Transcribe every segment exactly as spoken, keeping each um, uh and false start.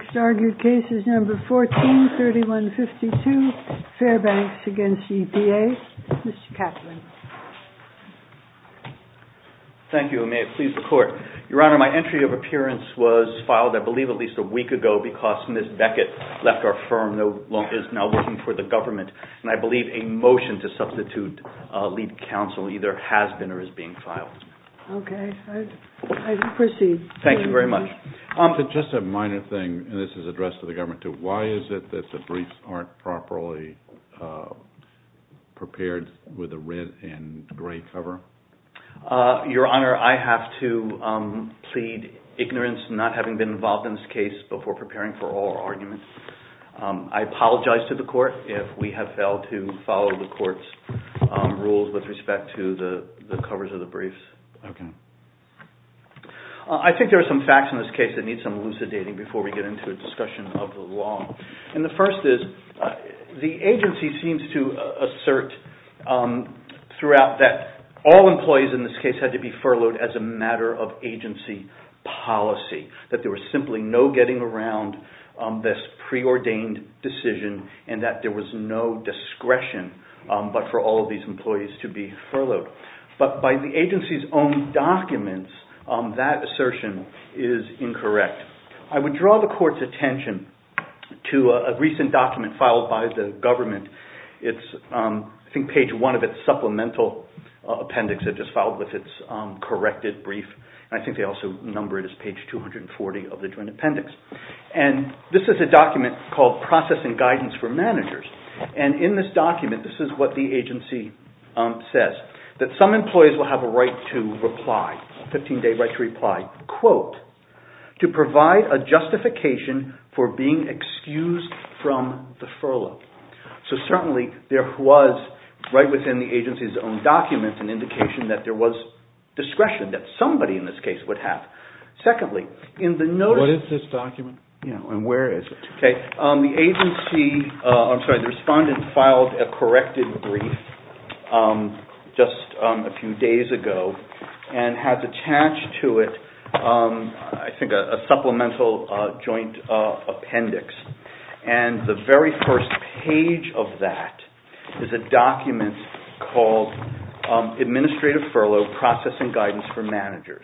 Next argued case is number fourteen thirty-one fifty-two, Fairbanks against E P A. Mister Kaplan. Thank you, and may it please the Court. Your Honor, my entry of appearance was filed, I believe, at least a week ago because Miz Beckett left our firm, no longer is now working for the government, and I believe a motion to substitute uh, lead counsel either has been or is being filed. Okay, I, I proceed. Thank you very much. Um, Just a minor thing, and this is addressed to the government too. Why is it that the briefs aren't properly uh, prepared with a red and gray cover? Uh, Your Honor, I have to um, plead ignorance, not having been involved in this case before preparing for oral argument. Um, I apologize to the Court if we have failed to follow the Court's um, rules with respect to the, the covers of the briefs. Okay. Uh, I think there are some facts in this case that need some elucidating before we get into a discussion of the law. And the first is uh, the agency seems to uh, assert um, throughout that all employees in this case had to be furloughed as a matter of agency policy, that there was simply no getting around um, this preordained decision and that there was no discretion um, but for all of these employees to be furloughed. But by the agency's own documents, um, that assertion is incorrect. I would draw the Court's attention to a, a recent document filed by the government. It's, um, I think, page one of its supplemental uh, appendix. It just filed with its um, corrected brief. And I think they also number it as page two hundred forty of the joint appendix. And this is a document called Process and Guidance for Managers. And in this document, this is what the agency um, says, that some employees will have a right to reply, a fifteen-day right to reply, quote, to provide a justification for being excused from the furlough. So certainly there was, right within the agency's own documents, an indication that there was discretion that somebody in this case would have. Secondly, in the notice... What is this document? Yeah, and where is it? Okay, um, the agency, uh, I'm sorry, the respondent filed a corrected brief um, just um, a few days ago and has attached to it, um, I think, a, a supplemental uh, joint uh, appendix. And the very first page of that is a document called um, Administrative Furlough Process and Guidance for Managers.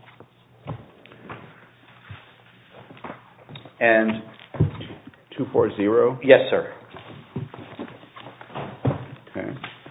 And two forty? Yes, sir. Okay.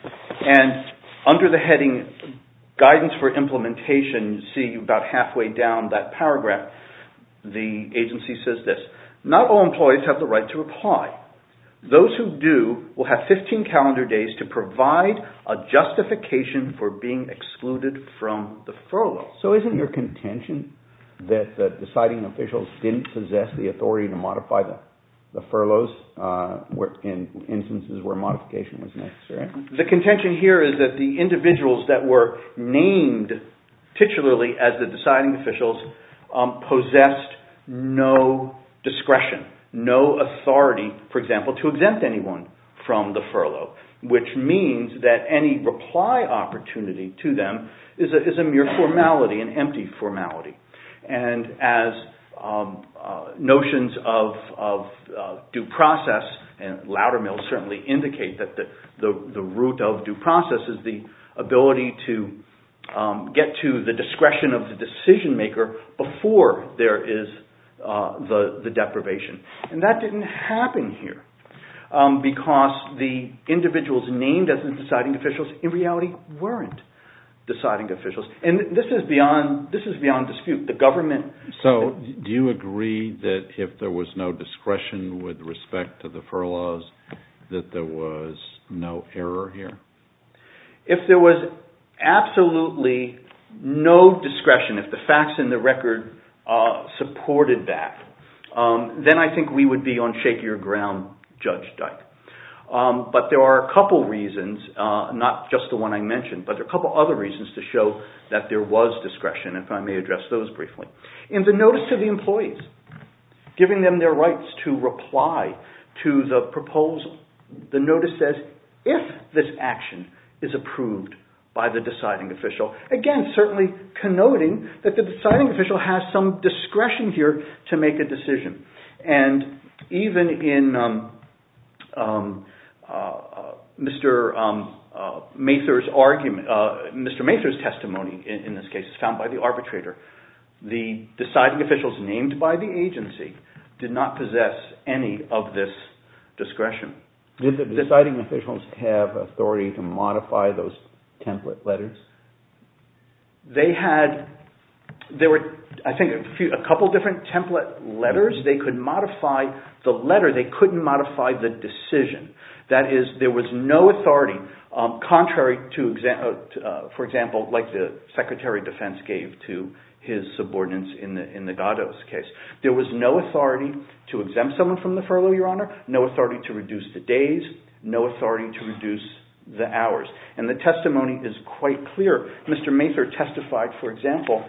And under the heading Guidance for Implementation, you see about halfway down that paragraph, the agency says this: not all employees have the right to reply. Those who do will have fifteen calendar days to provide a justification for being excluded from the furlough. So isn't your contention that the deciding officials didn't possess the authority to modify the, the furloughs uh, where, in instances where modification was necessary? The contention here is that the individuals that were named titularly as the deciding officials um, possessed no discretion, no authority, for example, to exempt anyone from the furlough, which means that any reply opportunity to them is a, is a mere formality, an empty formality. And as um, uh, notions of, of uh, due process, and Loudermill certainly indicate that the, the, the root of due process is the ability to um, get to the discretion of the decision maker before there is uh, the, the deprivation. And that didn't happen here um, because the individuals named as the deciding officials in reality weren't deciding officials, and this is beyond this is beyond dispute. The government. So, do you agree that if there was no discretion with respect to the furloughs, that there was no error here? If there was absolutely no discretion, if the facts in the record uh, supported that, um, then I think we would be on shakier ground, Judge Dyke. Um, but there are a couple reasons, uh, not just the one I mentioned, but there are a couple other reasons to show that there was discretion, if I may address those briefly. In the notice to the employees, giving them their rights to reply to the proposal, the notice says, if this action is approved by the deciding official, again, certainly connoting that the deciding official has some discretion here to make a decision. And even in um, um, uh, uh, Mister Um, uh, Mather's argument, uh, Mister Mather's testimony in, in this case is found by the arbitrator. The deciding officials named by the agency did not possess any of this discretion. Did the deciding officials have authority to modify those template letters? They had, there were, I think, a, few, a couple different template letters. They could modify the letter. They couldn't modify the decision. That is, there was no authority, um, contrary to, exa- uh, for example, like the Secretary of Defense gave to his subordinates in the in the Gados case. There was no authority to exempt someone from the furlough, Your Honor, no authority to reduce the days, no authority to reduce the hours. And the testimony is quite clear. Mister Mather testified, for example,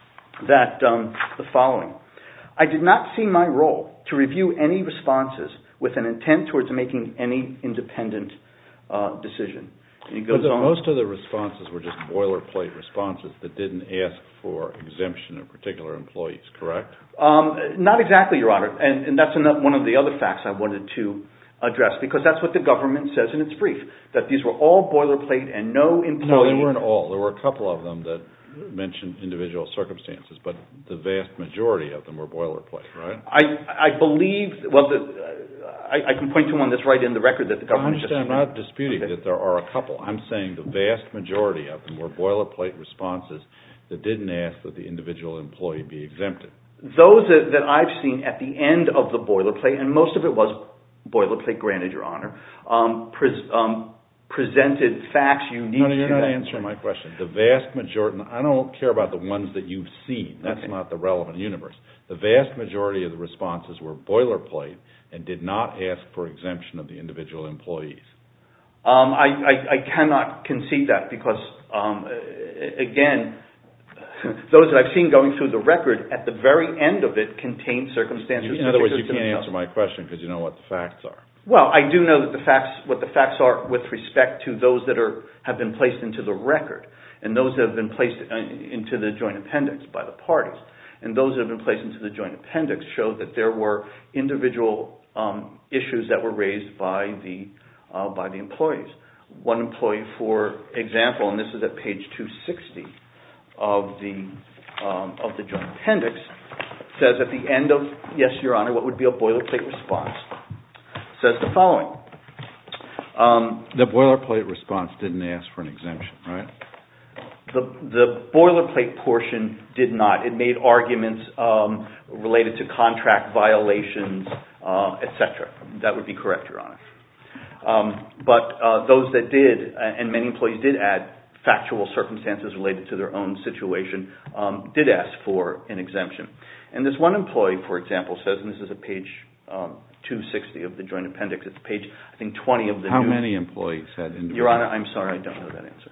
that um, the following: I did not see my role to review any responses with an intent towards making any independent uh, decision. And he goes but the, on, most of the responses were just boilerplate responses that didn't ask for exemption of particular employees, correct? Um, not exactly, Your Honor. And, and that's another, one of the other facts I wanted to address, because that's what the government says in its brief, that these were all boilerplate and no employee... No, they weren't all. There were a couple of them that mentioned individual circumstances, but the vast majority of them were boilerplate, right? I, I believe, well, the, uh, I, I can point to one that's right in the record that the government... I understand. just... I'm not disputing okay. that there are a couple. I'm saying the vast majority of them were boilerplate responses that didn't ask that the individual employee be exempted. Those that, that I've seen at the end of the boilerplate, and most of it was boilerplate, granted, Your Honor, um, pres, um, presented facts unique no, no, you're to not that answering point. my question. The vast majority, I don't care about the ones that you've seen. That's okay. not the relevant universe. The vast majority of the responses were boilerplate and did not ask for exemption of the individual employees. Um, I, I, I cannot concede that because, um, again, those that I've seen going through the record, at the very end of it, contain circumstances... In other words, you can't answer my question because you know what the facts are. Well, I do know that the facts, what the facts are with respect to those that are have been placed into the record, and those that have been placed into the joint appendix by the parties, and those that have been placed into the joint appendix show that there were individual um, issues that were raised by the uh, by the employees. One employee, for example, and this is at page two sixty of the um, of the joint appendix, says at the end of yes, Your Honor, what would be a boilerplate response. Says the following. Um, the boilerplate response didn't ask for an exemption, right? The, the boilerplate portion did not. It made arguments um, related to contract violations, uh, et cetera. That would be correct, Your Honor. Um, but uh, those that did, and many employees did add factual circumstances related to their own situation, um, did ask for an exemption. And this one employee, for example, says, and this is a page... Um, two sixty of the joint appendix. It's page, I think, twenty of the How new... many employees had individual... Your Honor, I'm sorry, I don't know that answer.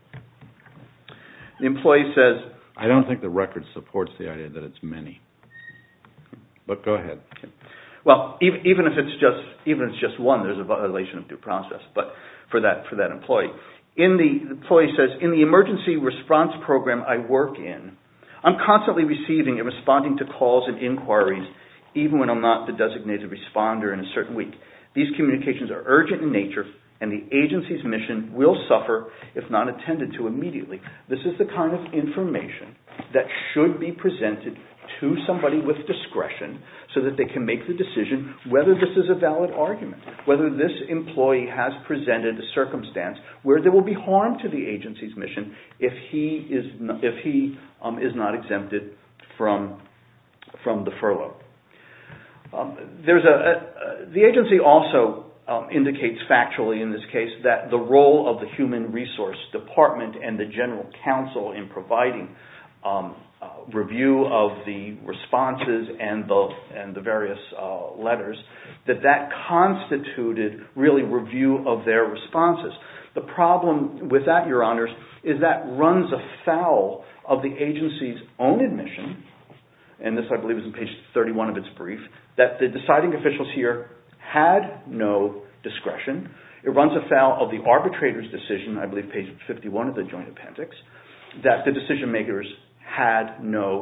The employee says... I don't think the record supports the idea that it's many. But go ahead. Okay. Well, even, even if it's just even if it's just one, there's a violation of due process. But for that for that employee, in the, the employee says, in the emergency response program I work in, I'm constantly receiving and responding to calls and inquiries even when I'm not the designated responder in a certain week. These communications are urgent in nature, and the agency's mission will suffer if not attended to immediately. This is the kind of information that should be presented to somebody with discretion so that they can make the decision whether this is a valid argument, whether this employee has presented a circumstance where there will be harm to the agency's mission if he is not, if he um, is not exempted from from the furlough. Um, there's a, a the agency also um, indicates factually in this case that the role of the Human Resource Department and the General Counsel in providing um, uh, review of the responses and the and the various uh, letters, that that constituted really review of their responses. The problem with that, Your Honors, is that runs afoul of the agency's own admission, and this I believe is in page thirty-one of its brief, that the deciding officials here had no discretion. It runs afoul of the arbitrator's decision, I believe page fifty-one of the joint appendix, that the decision makers had no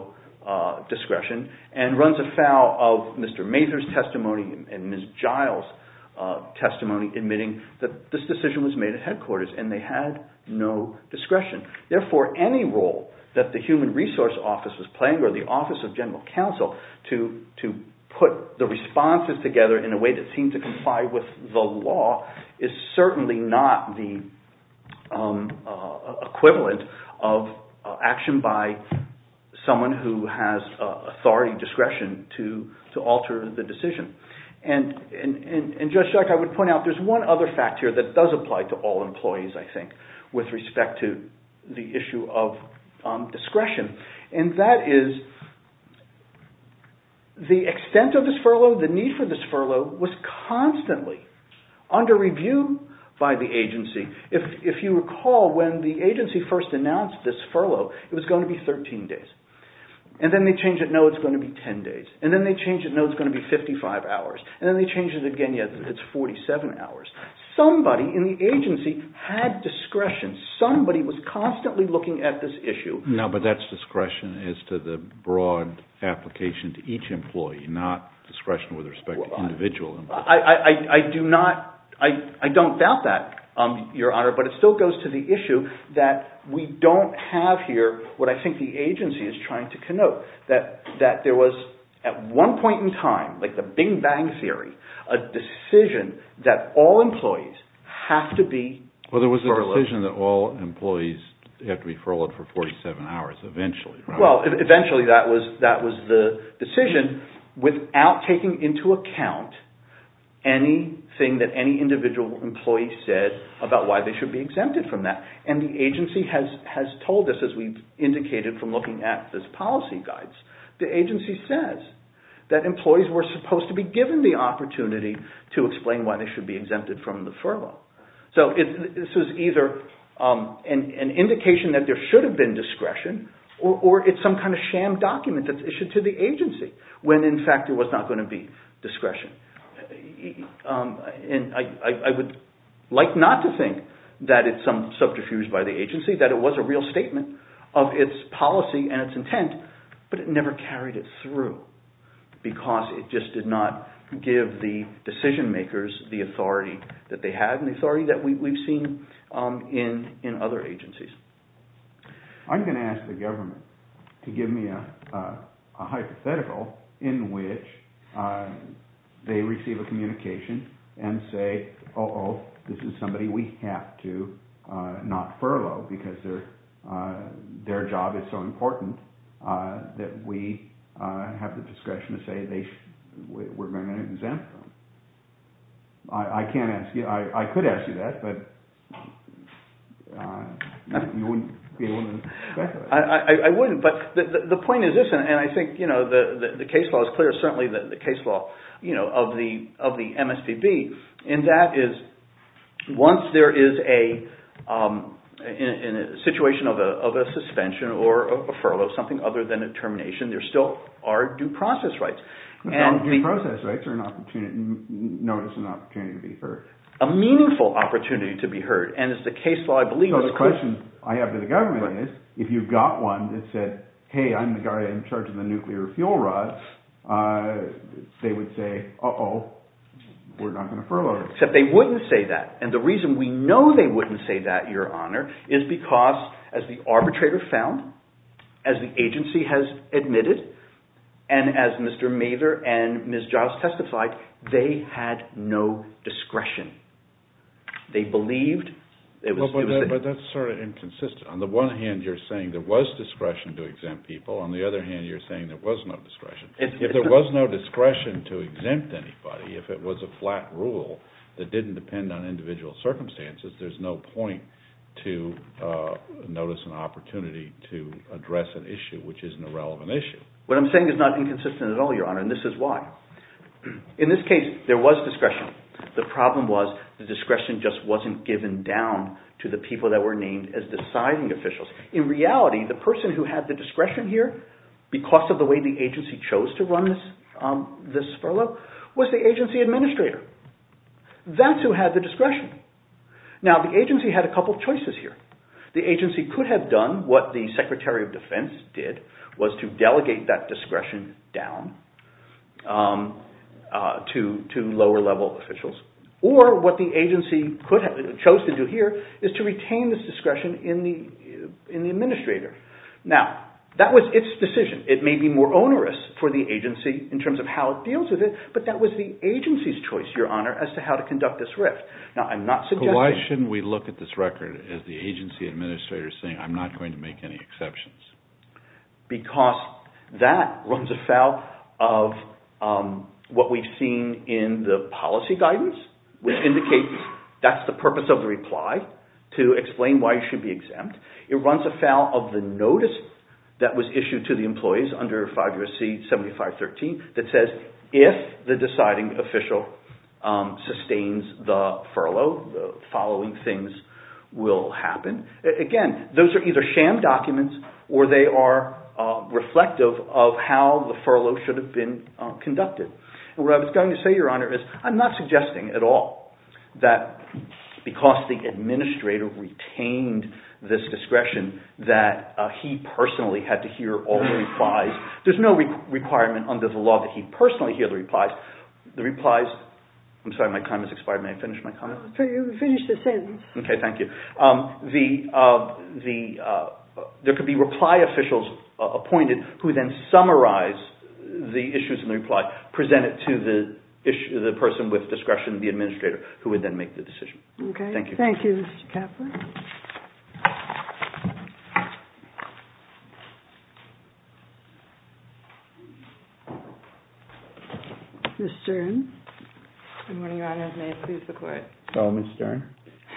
uh, discretion and runs afoul of Mister Mather's testimony and Miz Giles' uh, testimony admitting that this decision was made at headquarters and they had no discretion. Therefore, any role that the Human Resource Office was playing or the Office of General Counsel to to put the responses together in a way that seemed to comply with the law is certainly not the um, uh, equivalent of uh, action by someone who has uh, authority, discretion to to alter the decision. And, and, and, and Judge Stark, I would point out there's one other fact here that does apply to all employees, I think, with respect to the issue of um, discretion. And that is the extent of this furlough, the need for this furlough was constantly under review by the agency. If, if you recall, when the agency first announced this furlough, it was going to be thirteen days. And then they changed it, no, it's going to be ten days. And then they changed it, no, it's going to be fifty-five hours. And then they changed it again, yeah, it's forty-seven hours. Somebody in the agency had discretion. Somebody was constantly looking at this issue. No, but that's discretion as to the broad application to each employee, not discretion with respect well, to individual employees. I, I, I do not, I, I don't doubt that. Um, Your Honor, but it still goes to the issue that we don't have here what I think the agency is trying to connote, that that there was at one point in time, like the Big Bang Theory, a decision that all employees have to be Well, there was a furloughed. decision that all employees have to be furloughed for forty-seven hours eventually, right? Well, eventually that was that was the decision without taking into account anything that any individual employee said about why they should be exempted from that. And the agency has, has told us, as we've indicated from looking at this policy guides, the agency says that employees were supposed to be given the opportunity to explain why they should be exempted from the furlough. So it, this was either um, an, an indication that there should have been discretion or, or it's some kind of sham document that's issued to the agency when, in fact, there was not going to be discretion. Um, and I, I, I would like not to think that it's some subterfuge by the agency, that it was a real statement of its policy and its intent, but it never carried it through because it just did not give the decision makers the authority that they had and the authority that we, we've seen um, in, in other agencies. I'm going to ask the government to give me a, a, a hypothetical in which uh, they receive a communication and say, oh, oh, this is somebody we have to uh, not furlough because their uh, their job is so important uh, that we uh, have the discretion to say they sh- we're going to exempt them. I, I can't ask you. I, I could ask you that, but uh, you wouldn't be able to speculate. I, I, I wouldn't, but the, the, the point is this, and, and I think you know the, the, the case law is clear. Certainly, the, the case law you know of the of the M S P B, and that is once there is a um, in, in a situation of a of a suspension or a, a furlough, something other than a termination, there still are due process rights. But and due the, process rights are an opportunity, notice an opportunity to be heard. A meaningful opportunity to be heard, and as the case law, I believe. So the question I have to the government right. is, if you've got one that said, "Hey, I'm the guy in charge of the nuclear fuel rods," uh, they would say, "Uh oh, we're not going to furlough it." Except they wouldn't say that, and the reason we know they wouldn't say that, Your Honor, is because, as the arbitrator found, as the agency has admitted, and as Mister Mather and Miz Giles testified, they had no discretion. They believed it was... Well, but, it was that, but that's sort of inconsistent. On the one hand, you're saying there was discretion to exempt people. On the other hand, you're saying there was no discretion. It's, if it's there was no discretion to exempt anybody, if it was a flat rule that didn't depend on individual circumstances, there's no point to uh, notice an opportunity to address an issue which isn't a relevant issue. What I'm saying is not inconsistent at all, Your Honor, and this is why. In this case, there was discretion. The problem was the discretion just wasn't given down to the people that were named as deciding officials. In reality, the person who had the discretion here, because of the way the agency chose to run this, um, this furlough, was the agency administrator. That's who had the discretion. Now, the agency had a couple choices here. the agency could have done what the Secretary of Defense did, was to delegate that discretion down um, uh, to, to lower level officials. Or what the agency could have, chose to do here is to retain this discretion in the, in the administrator. Now, that was its decision. It may be more onerous for the agency in terms of how it deals with it, but that was the agency's choice, Your Honor, as to how to conduct this R I F. Now, I'm not suggesting... But why shouldn't we look at this record as the agency administrator saying, I'm not going to make any exceptions? Because that runs afoul of um, what we've seen in the policy guidance, which indicates that's the purpose of the reply, to explain why you should be exempt. It runs afoul of the notice that was issued to the employees under five U S C seventy-five thirteen that says if the deciding official um, sustains the furlough, the following things will happen. Again, those are either sham documents or they are uh, reflective of how the furlough should have been uh, conducted. And what I was going to say, Your Honor, is I'm not suggesting at all that because the administrator retained this discretion that uh, he personally had to hear all the replies. There's no re- requirement under the law that he personally hear the replies. The replies, I'm sorry, my time has expired. May I finish my comment? Uh, finish the sentence. Okay, thank you. Um, the uh, the uh, there could be reply officials uh, appointed who then summarize the issues in the reply, present it to the issue, the person with discretion, the administrator, who would then make the decision. Okay. Thank you. Thank you, Mister Kaplan. Miz Stern. Good morning, Your Honor. May it please the Court. So, Miz Stern.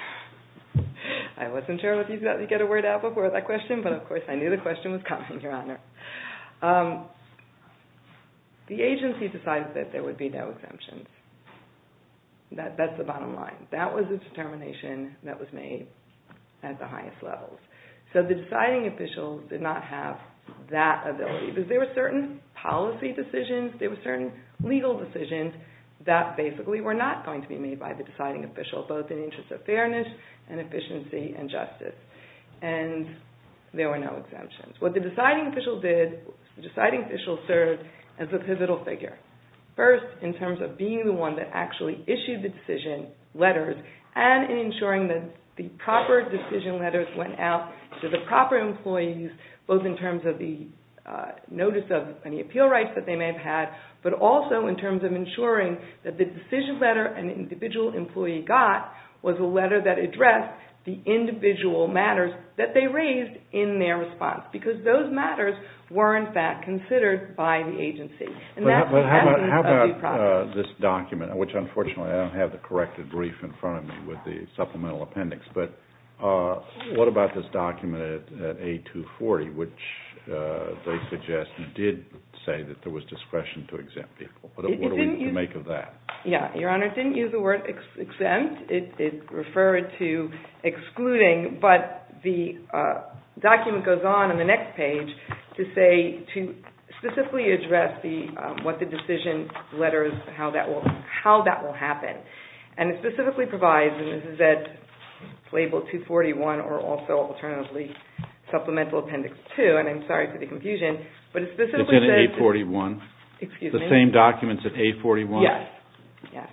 I wasn't sure if you got to get a word out before that question, but of course I knew the question was coming, Your Honor. Um, the agency decided that there would be no exemptions. That, that's the bottom line. That was a determination that was made at the highest levels. So the deciding officials did not have that ability because there were certain policy decisions, there were certain legal decisions that basically were not going to be made by the deciding official, both in the interest of fairness and efficiency and justice. And there were no exemptions. What the deciding official did, the deciding official served as a pivotal figure. First, in terms of being the one that actually issued the decision letters and in ensuring that the proper decision letters went out to the proper employees, both in terms of the uh, notice of any appeal rights that they may have had, but also in terms of ensuring that the decision letter an individual employee got was a letter that addressed the individual matters that they raised in their response, because those matters were in fact considered by the agency. And but that's how, but the how about, essence how of due about process. uh, this document, which unfortunately I don't have the corrected brief in front of me with the supplemental appendix, but uh, what about this document at, at A two forty, which uh, they suggest did say that there was discretion to exempt people? What, It- what it do we didn't to use- make of that? Yeah, Your Honor, it didn't use the word ex- exempt. It, it referred to excluding, but the uh, document goes on on the next page to say, to specifically address the um, what the decision letters, how that will how that will happen. And it specifically provides, and this is at label two forty-one or also alternatively supplemental appendix two, and I'm sorry for the confusion, but it specifically it's in says... A forty-one? Excuse the me? The same documents at A forty-one? Yes. Yes.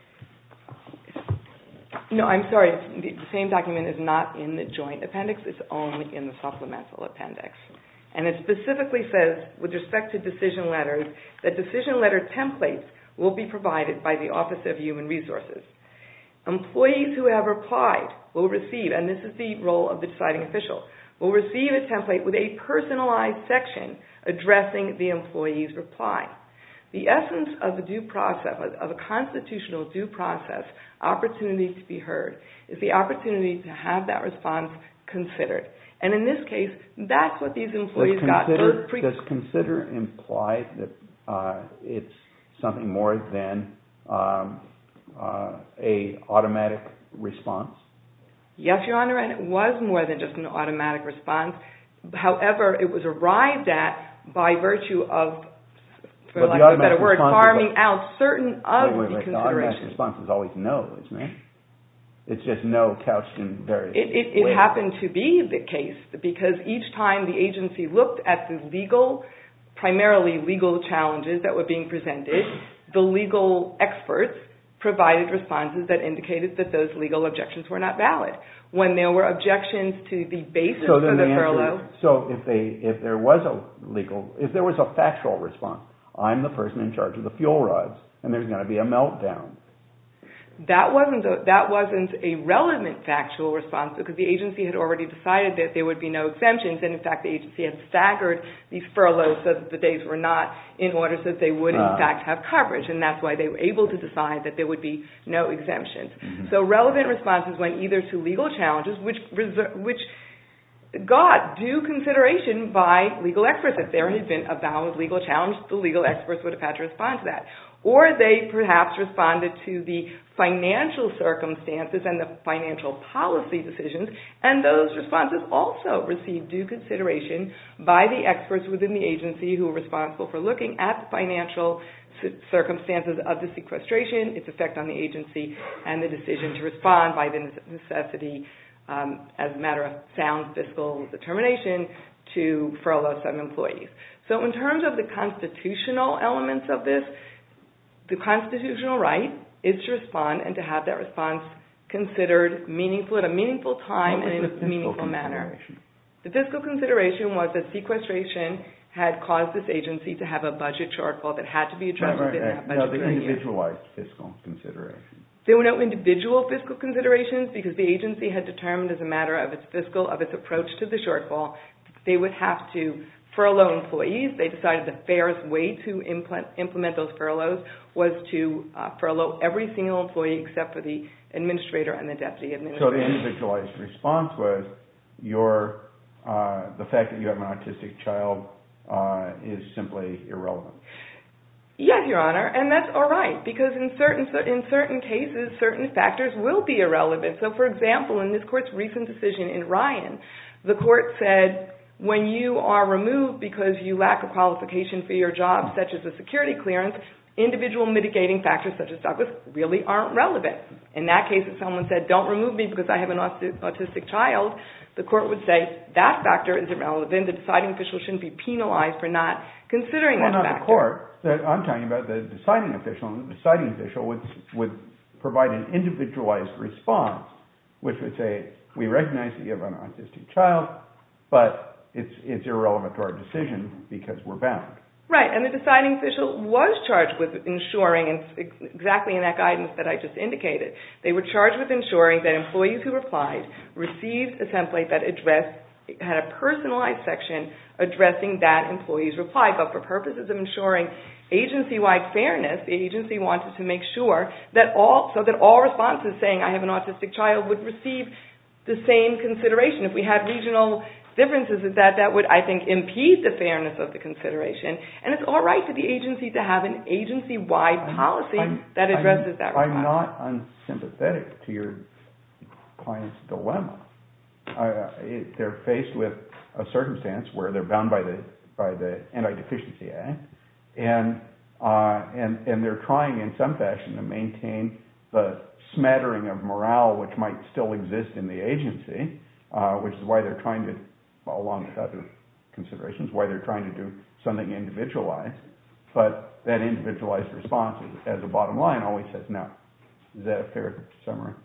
No, I'm sorry. The, the same document is not in the joint appendix. It's only in the supplemental appendix. And it specifically says, with respect to decision letters, that decision letter templates will be provided by the Office of Human Resources. Employees who have replied will receive, and this is the role of the deciding official, will receive a template with a personalized section addressing the employee's reply. The essence of a due process, of a constitutional due process opportunity to be heard, is the opportunity to have that response considered. And in this case, that's what these employees does got. Consider, Those pre- does consider imply that uh, it's something more than um, uh, a automatic response? Yes, Your Honor, and it was more than just an automatic response. However, it was arrived at by virtue of, for But lack the of a better automatic word, response is farming a- out certain of wait, wait, the wait. The automatic considerations. response is always no, isn't it? It's just no couched in various It, it, it ways. happened to be the case because each time the agency looked at the legal, primarily legal challenges that were being presented, the legal experts provided responses that indicated that those legal objections were not valid. When there were objections to the basis so for the, the answer, furlough... So if they, if there was a legal, if there was a factual response, I'm the person in charge of the fuel rods, and there's going to be a meltdown. That wasn't a, that wasn't a relevant factual response because the agency had already decided that there would be no exemptions, and in fact the agency had staggered these furloughs so that the days were not in order so that they would in uh, fact have coverage, and that's why they were able to decide that there would be no exemptions. Mm-hmm. So relevant responses went either to legal challenges, which reser- which got due consideration by legal experts. If there had been a valid legal challenge, the legal experts would have had to respond to that. Or they perhaps responded to the financial circumstances and the financial policy decisions, and those responses also received due consideration by the experts within the agency who were responsible for looking at the financial circumstances of the sequestration, its effect on the agency, and the decision to respond by the necessity, um, as a matter of sound fiscal determination, to furlough some employees. So in terms of the constitutional elements of this, the constitutional right is to respond and to have that response considered meaningful at a meaningful time and in a meaningful manner. The fiscal consideration was that sequestration had caused this agency to have a budget shortfall that had to be addressed right, right, within right. that budget. No, the individualized fiscal consideration. There were no individual fiscal considerations because the agency had determined as a matter of its fiscal, of its approach to the shortfall, they would have to furlough employees. They decided the fairest way to implement, implement those furloughs was to uh, furlough every single employee except for the administrator and the deputy administrator. So the individualized response was your uh, the fact that you have an autistic child uh, is simply irrelevant. Yes, Your Honor, and that's all right because in certain in certain cases, certain factors will be irrelevant. So, for example, in this court's recent decision in Ryan, the court said when you are removed because you lack a qualification for your job, such as a security clearance, individual mitigating factors such as Douglas really aren't relevant. In that case, if someone said, don't remove me because I have an autistic child, the court would say that factor is irrelevant. The deciding official shouldn't be penalized for not considering well, that not factor. The court. That I'm talking about the deciding official, and the deciding official would, would provide an individualized response, which would say, we recognize that you have an autistic child, but it's, it's irrelevant to our decision because we're bound. Right, and the deciding official was charged with ensuring, and exactly in that guidance that I just indicated, they were charged with ensuring that employees who replied received a template that addressed, had a personalized section addressing that employee's reply. But for purposes of ensuring agency-wide fairness, the agency wanted to make sure that all, so that all responses saying I have an autistic child would receive the same consideration. If we had regional differences is that that would, I think, impede the fairness of the consideration. And it's all right for the agency to have an agency-wide policy I'm, that addresses I'm, that requirement. I'm not unsympathetic to your client's dilemma. Uh, it, they're faced with a circumstance where they're bound by the by the Anti-Deficiency Act, and uh, and and they're trying in some fashion to maintain the smattering of morale which might still exist in the agency, uh, which is why they're trying to, along with other considerations, why they're trying to do something individualized. But that individualized response, as a bottom line, always says no. Is that a fair summary?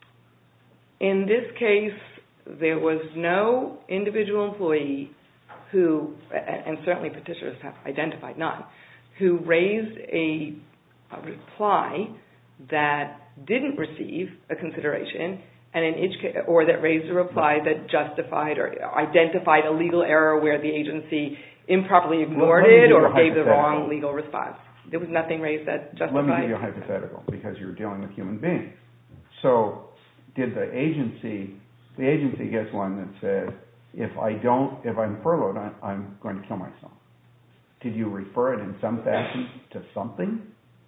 In this case, there was no individual employee who, and certainly petitioners have identified none, who raised a, a reply that didn't receive a consideration, and in each case, or that raised a reply that justified or identified a legal error where the agency improperly ignored well, it or gave the wrong legal response. There was nothing raised that justified. Let me give you a hypothetical, because you're dealing with human beings. So, did the agency, the agency gets one that says, if I don't, if I'm furloughed, I'm going to kill myself. Did you refer it in some fashion to something?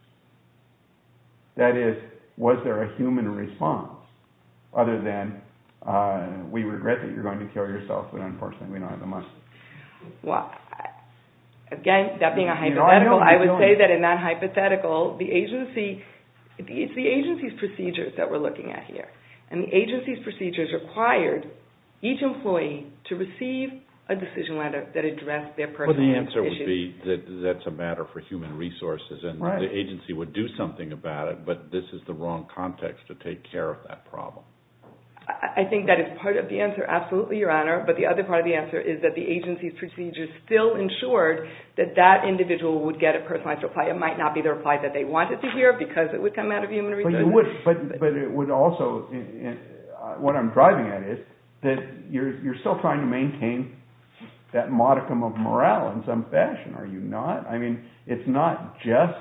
That is, was there a human response other than, uh, we regret that you're going to kill yourself, but unfortunately we don't have the money? Well, again, that being a You know, hypothetical, I, I would doing. say that in that hypothetical, the agency, it's the agency's procedures that we're looking at here. And the agency's procedures required each employee to receive a decision letter that addressed their personal issues. Well, the answer would be that that's a matter for human resources, and right. the agency would do something about it, but this is the wrong context to take care of that problem. I think that is part of the answer, absolutely, Your Honor, but the other part of the answer is that the agency's procedures still ensured that that individual would get a personalized reply. It might not be the reply that they wanted to hear because it would come out of human resources. But you would, but, but it would also, in, in, uh, what I'm driving at is that you're, you're still trying to maintain that modicum of morale in some fashion, are you not? I mean, it's not just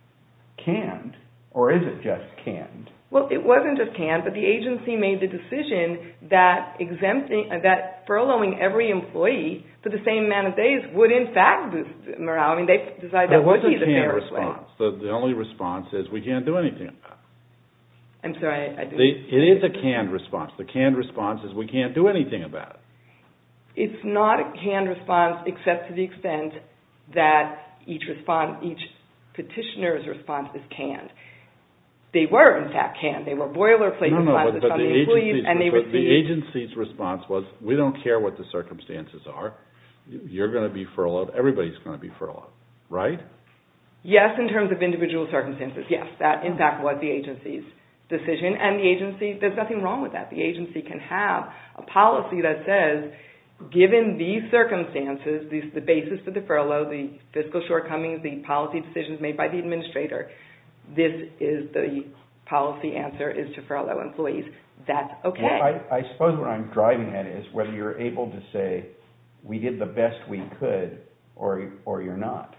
canned, or is it just canned? Well, it wasn't just canned, but the agency made the decision that exempting, uh, that furloughing every employee for the same amount of days would in fact boost morale. I mean, they decided that would be the fairest way. The, the only response is we can't do anything about it. I'm sorry, I didn't. They, it is a canned response. The canned response is we can't do anything about it. It's not a canned response except to the extent that each response, each petitioner's response is canned. They were, in fact, canned. They were boilerplate no, no, responses but, but from the, the employees, and they but received... the agency's response was, we don't care what the circumstances are. You're going to be furloughed. Everybody's going to be furloughed, right? Yes, in terms of individual circumstances, yes. That, in fact, was the agency's decision, and the agency, there's nothing wrong with that. The agency can have a policy that says, given these circumstances, these, the basis for the furlough, the fiscal shortcomings, the policy decisions made by the administrator, this is the policy answer is to furlough employees. That's okay. Well, I, I suppose what I'm driving at is whether you're able to say, we did the best we could, or or you're not.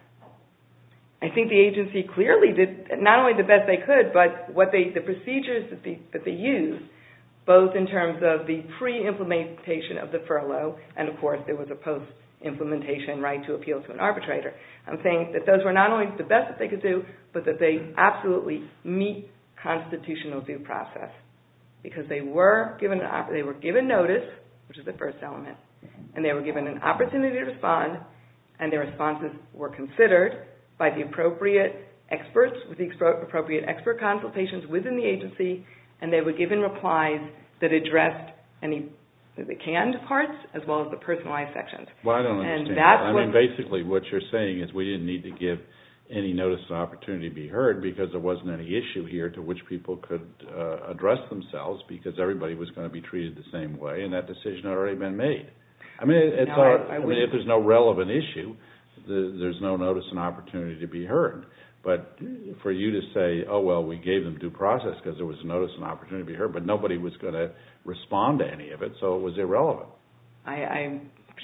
I think the agency clearly did not only the best they could, but what they, the procedures that they, that they used, both in terms of the pre-implementation of the furlough, and of course there was a post-implementation right to appeal to an arbitrator. I'm saying that those were not only the best that they could do, but that they absolutely meet constitutional due process, because they were given an, they were given notice, which is the first element, and they were given an opportunity to respond, and their responses were considered by the appropriate experts with the appropriate expert consultations within the agency, and they were given replies that addressed any the canned parts as well as the personalized sections. Well, I don't understand. And that's I what, mean, basically what you're saying is we didn't need to give any notice and opportunity to be heard because there wasn't any issue here to which people could uh, address themselves because everybody was going to be treated the same way, and that decision had already been made. I mean, it's no, all, I, I, I mean, if there's no relevant issue, the, there's no notice and opportunity to be heard. But for you to say, oh, well, we gave them due process because there was notice and opportunity to be heard, but nobody was going to respond to any of it, so it was irrelevant. I, I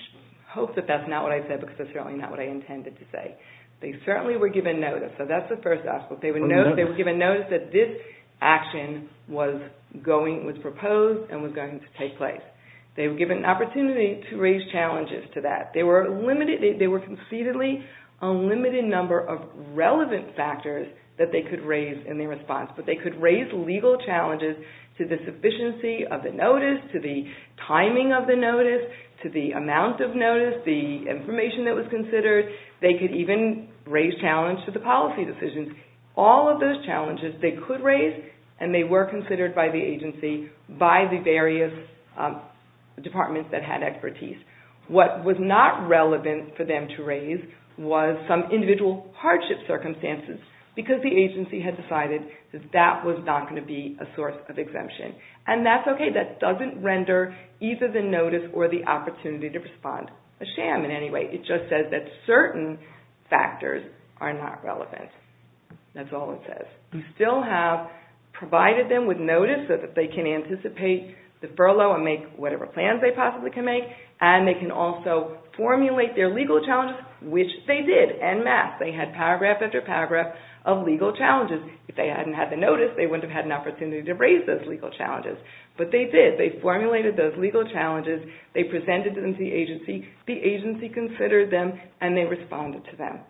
hope that that's not what I said, because that's certainly not what I intended to say. They certainly were given notice, so that's the first aspect. They were, Well, no, no. they were given notice that this action was going, was proposed and was going to take place. They were given an opportunity to raise challenges to that. They were limited, they, they were concededly a limited number of relevant factors that they could raise in their response, but they could raise legal challenges to the sufficiency of the notice, to the timing of the notice, to the amount of notice, the information that was considered. They could even raise challenge to the policy decisions. All of those challenges they could raise, and they were considered by the agency, by the various um, departments that had expertise. What was not relevant for them to raise was some individual hardship circumstances, because the agency had decided that that was not going to be a source of exemption. And that's okay. That doesn't render either the notice or the opportunity to respond a sham in any way. It just says that certain factors are not relevant. That's all it says. You still have provided them with notice so that they can anticipate the furlough and make whatever plans they possibly can make, and they can also formulate their legal challenges, which they did en masse. They had paragraph after paragraph of legal challenges. If they hadn't had the notice, they wouldn't have had an opportunity to raise those legal challenges. But they did. They formulated those legal challenges. They presented them to the agency. The agency considered them, and they responded to them.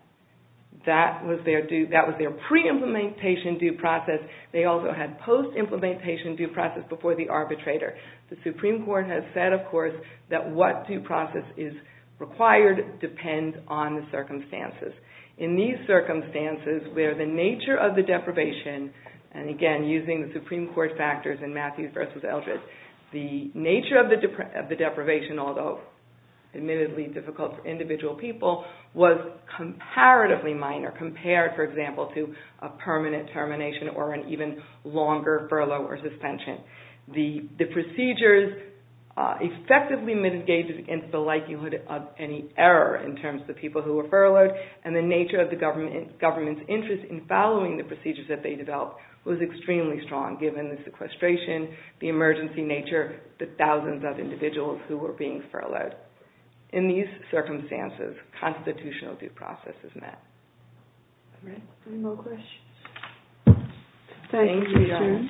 That was their due, that was their pre-implementation due process. They also had post-implementation due process before the arbitrator. The Supreme Court has said, of course, that what due process is required depends on the circumstances. in these circumstances where the nature of the deprivation, and again, using the Supreme Court factors in Matthews versus Eldredge, the nature of the, depri- of the deprivation, although admittedly difficult for individual people, was comparatively minor compared, for example, to a permanent termination or an even longer furlough or suspension. The, the procedures uh, effectively mitigated against the likelihood of any error in terms of the people who were furloughed, and the nature of the government, government's interest in following the procedures that they developed was extremely strong, given the sequestration, the emergency nature, the thousands of individuals who were being furloughed. In these circumstances, constitutional due process is met. All right. Any more questions? Thank, Thank you, you, Your Honor.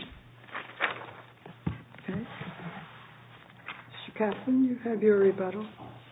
Okay. Mister Kaplan, you have your rebuttal.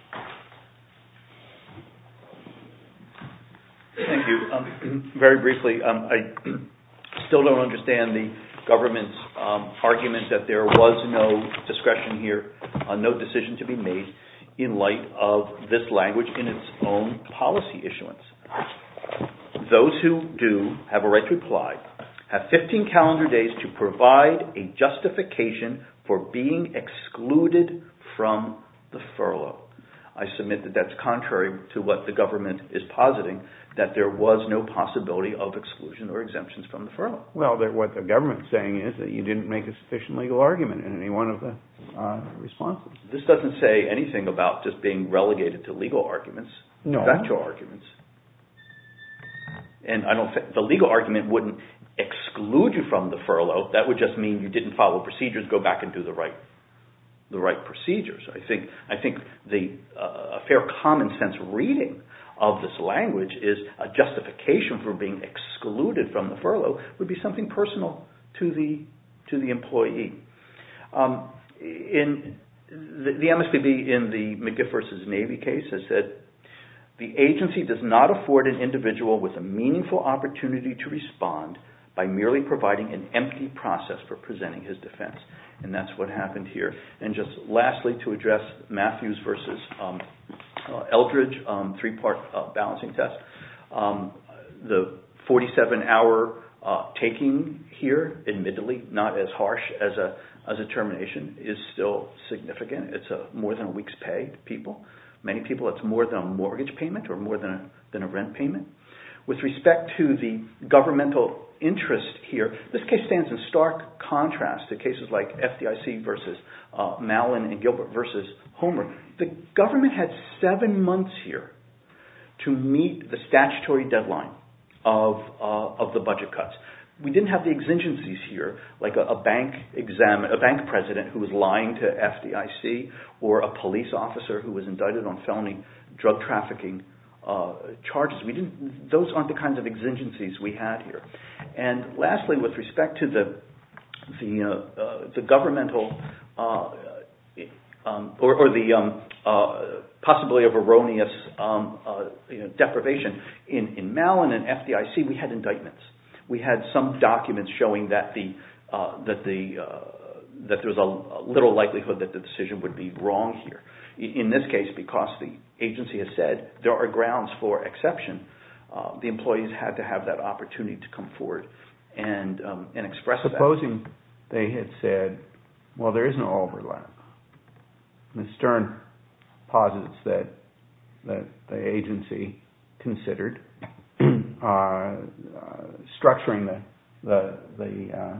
Thank you. Um, very briefly, um, I still don't understand the government's um, argument that there was no discretion here, uh, no decision to be made in light of this language in its own policy issuance. Those who do have a right to apply have fifteen calendar days to provide a justification for being excluded from the furlough. I submit that that's contrary to what the government is positing, that there was no possibility of exclusion or exemptions from the furlough. Well, what the government's saying is that you didn't make a sufficient legal argument in any one of the uh, responses. This doesn't say anything about just being relegated to legal arguments, no. factual arguments. And I don't think the legal argument wouldn't exclude you from the furlough. That would just mean you didn't follow procedures, go back and do the right the right procedures. I think I think the uh, a fair common sense reading of this language is a justification for being excluded from the furlough would be something personal to the to the employee. Um, in the, the M S P B in the McGiff versus Navy case has said the agency does not afford an individual with a meaningful opportunity to respond by merely providing an empty process for presenting his defense. And that's what happened here. And just lastly, to address Matthews versus um, uh, Eldredge um, three-part uh, balancing test, um, the forty-seven hour uh, taking here, admittedly not as harsh as a as a termination, is still significant. It's a, more than a week's pay to people. Many people, it's more than a mortgage payment or more than a, than a rent payment. With respect to the governmental interest here, this case stands in stark contrast to cases like F D I C versus uh, Mallon and Gilbert versus Homer. The government had seven months here to meet the statutory deadline of uh, of the budget cuts. We didn't have the exigencies here, like a, a bank exam, a bank president who was lying to F D I C, or a police officer who was indicted on felony drug trafficking Uh, charges. We didn't; those aren't the kinds of exigencies we had here. And lastly, with respect to the the uh, uh, the governmental uh, um, or, or the um, uh, possibility of erroneous um, uh, you know, deprivation in in Mallon and F D I C, we had indictments. We had some documents showing that the uh, that the uh, that there was a, a little likelihood that the decision would be wrong here. In this case, because the agency has said there are grounds for exception, uh, the employees had to have that opportunity to come forward and um, and express that. Supposing they had said, well, there is no overlap. Miz Stern posits that, that the agency considered uh, uh, structuring the the the, uh,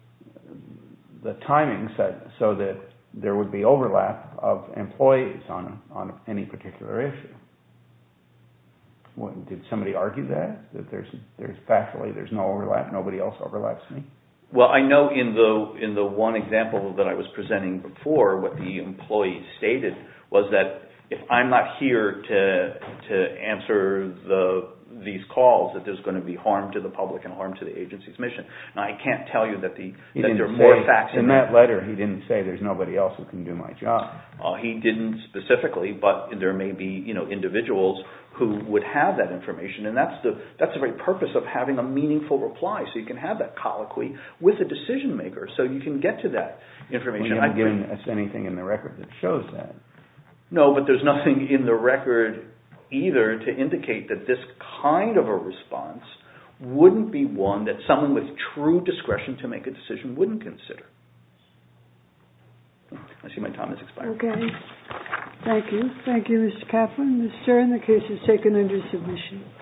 the timing set so that there would be overlap of employees on on any particular issue. What, did somebody argue that that there's there's factually there's no overlap, nobody else overlaps me? Well, I know in the in the one example that I was presenting before, what the employee stated was that if I'm not here to to answer the these calls, that there's going to be harm to the public and harm to the agency's mission. Now, I can't tell you that the he that there are say, more facts in, in that letter. He didn't say there's nobody else who can do my job. Uh, he didn't specifically, but there may be you know individuals who would have that information, and that's the that's the very purpose of having a meaningful reply, so you can have that colloquy with a decision maker, so you can get to that information. Well, you haven't given us anything in the record that shows that. No, but there's nothing in the record either to indicate that this kind of a response wouldn't be one that someone with true discretion to make a decision wouldn't consider. I see my time has expired. Okay. Thank you. Thank you, Mister Kaplan. Mister Stern, the case is taken under submission.